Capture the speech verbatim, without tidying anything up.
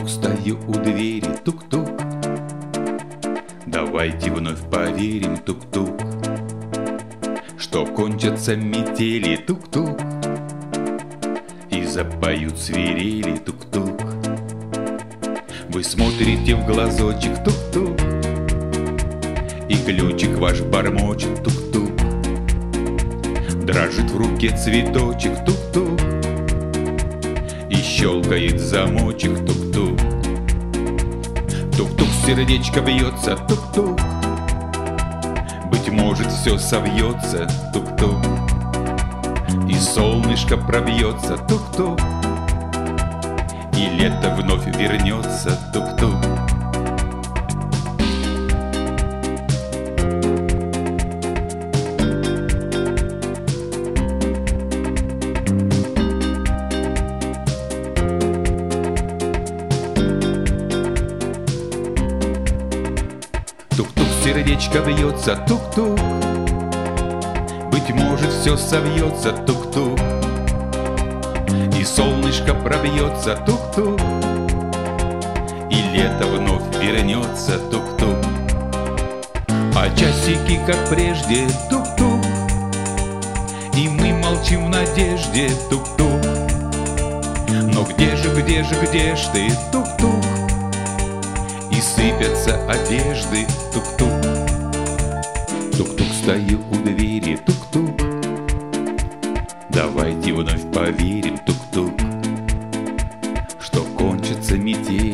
Тук-тук, стою у двери, тук-тук. Давайте вновь поверим, тук-тук, что кончатся метели, тук-тук, и запоют свирели, тук-тук. Вы смотрите в глазочек, тук-тук, и ключик ваш бормочет, тук-тук. Дрожит в руке цветочек, тук-тук, и щелкает замочек, тук-тук. Тук-тук, сердечко бьется, тук-тук, быть может, все совьется, тук-тук, и солнышко пробьется, тук-тук, и лето вновь вернется, тук-тук. Тук-тук, сердечко бьется, тук-тук, быть может, все совьется, тук-тук, и солнышко пробьется, тук-тук, и лето вновь вернется, тук-тук. А часики, как прежде, тук-тук, и мы молчим в надежде, тук-тук. Но где же, где же, где ж ты, тук-тук? И сыпятся одежды, тук-тук. Тук-тук, стою у двери, тук-тук. Давайте вновь поверим, тук-тук, что кончится метель.